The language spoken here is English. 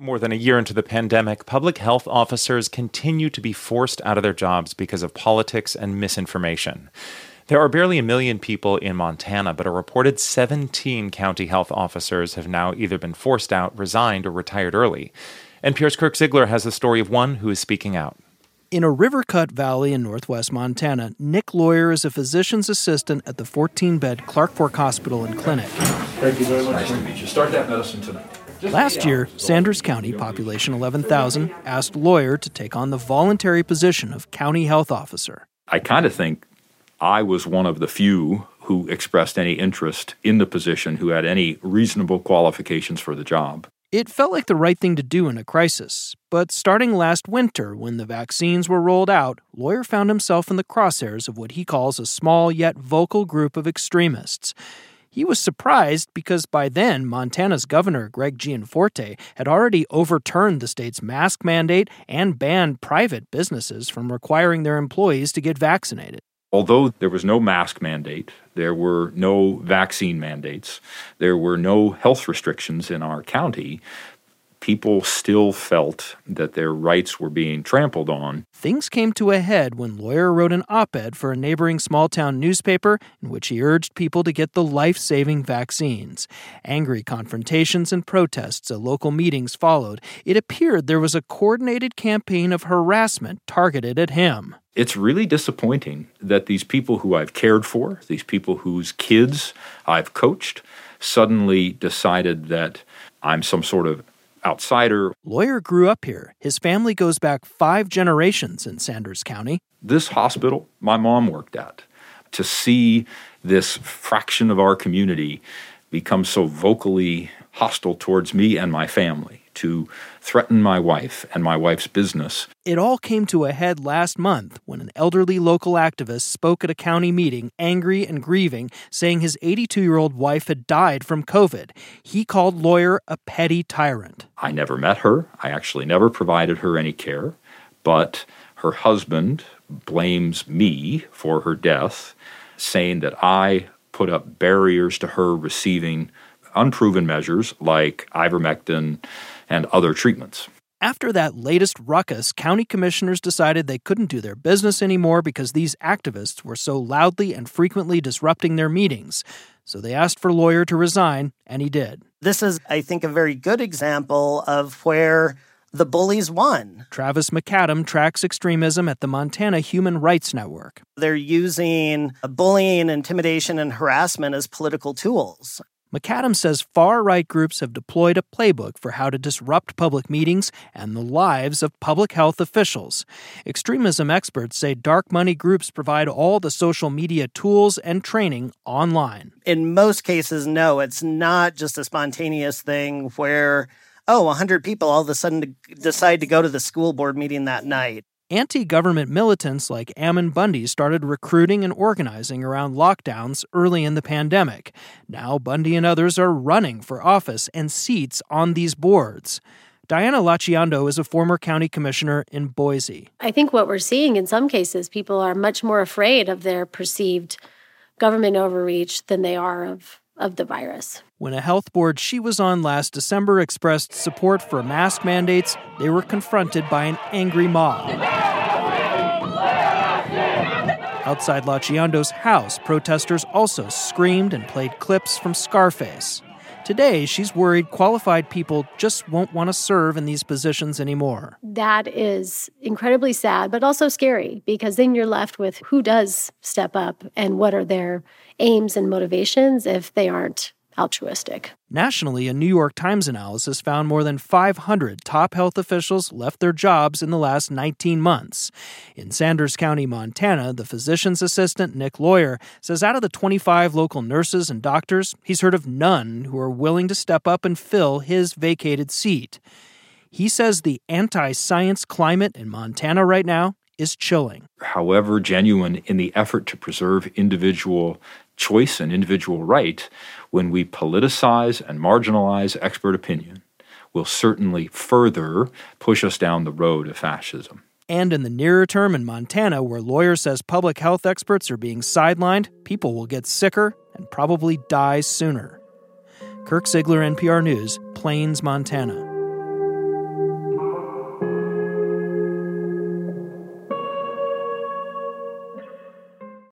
More than a year into the pandemic, public health officers continue to be forced out of their jobs because of politics and misinformation. There are barely 1 million people in Montana, but a reported 17 county health officers have now either been forced out, resigned, or retired early. NPR's Kirk Ziegler has the story of one who is speaking out. In a river-cut valley in northwest Montana, Nick Lawyer is a physician's assistant at the 14-bed Clark Fork Hospital and Clinic. Thank you very much. Nice to meet you. Start that medicine tonight. Last year, Sanders County, population 11,000, asked Lawyer to take on the voluntary position of county health officer. I kind of think I was one of the few who expressed any interest in the position, who had any reasonable qualifications for the job. It felt like the right thing to do in a crisis, but starting last winter, when the vaccines were rolled out, Lawyer found himself in the crosshairs of what he calls a small yet vocal group of extremists. He was surprised because by then, Montana's governor, Greg Gianforte, had already overturned the state's mask mandate and banned private businesses from requiring their employees to get vaccinated. Although there was no mask mandate, there were no vaccine mandates, there were no health restrictions in our county, people still felt that their rights were being trampled on. Things came to a head when Lawyer wrote an op-ed for a neighboring small-town newspaper in which he urged people to get the life-saving vaccines. Angry confrontations and protests at local meetings followed. It appeared there was a coordinated campaign of harassment targeted at him. It's really disappointing that these people who I've cared for, these people whose kids I've coached, suddenly decided that I'm some sort of outsider. Lawyer grew up here. His family goes back 5 generations in Sanders County. This hospital my mom worked at. To see this fraction of our community become so vocally hostile towards me and my family, to threaten my wife and my wife's business. It all came to a head last month when an elderly local activist spoke at a county meeting, angry and grieving, saying his 82-year-old wife had died from COVID. He called Lawyer a petty tyrant. I never met her. I actually never provided her any care. But her husband blames me for her death, saying that I put up barriers to her receiving unproven measures like ivermectin and other treatments. After that latest ruckus, county commissioners decided they couldn't do their business anymore because these activists were so loudly and frequently disrupting their meetings. So they asked for Lawyer to resign, and he did. This is, I think, a very good example of where the bullies won. Travis McAdam tracks extremism at the Montana Human Rights Network. They're using bullying, intimidation, and harassment as political tools. McAdam says far-right groups have deployed a playbook for how to disrupt public meetings and the lives of public health officials. Extremism experts say dark money groups provide all the social media tools and training online. In most cases, no, it's not just a spontaneous thing where, 100 people all of a sudden decide to go to the school board meeting that night. Anti-government militants like Ammon Bundy started recruiting and organizing around lockdowns early in the pandemic. Now Bundy and others are running for office and seats on these boards. Diana Laciando is a former county commissioner in Boise. I think what we're seeing in some cases, people are much more afraid of their perceived government overreach than they are of the virus. When a health board she was on last December expressed support for mask mandates, they were confronted by an angry mob. Outside Laciando's house, protesters also screamed and played clips from Scarface. Today, she's worried qualified people just won't want to serve in these positions anymore. That is incredibly sad, but also scary, because then you're left with who does step up and what are their aims and motivations if they aren't altruistic. Nationally, a New York Times analysis found more than 500 top health officials left their jobs in the last 19 months. In Sanders County, Montana, the physician's assistant, Nick Lawyer, says out of the 25 local nurses and doctors, he's heard of none who are willing to step up and fill his vacated seat. He says the anti-science climate in Montana right now is chilling. However genuine in the effort to preserve individual choice and individual right, when we politicize and marginalize expert opinion, will certainly further push us down the road of fascism. And in the nearer term in Montana, where Lawyer says public health experts are being sidelined, people will get sicker and probably die sooner. Kirk Ziegler, NPR News, Plains, Montana.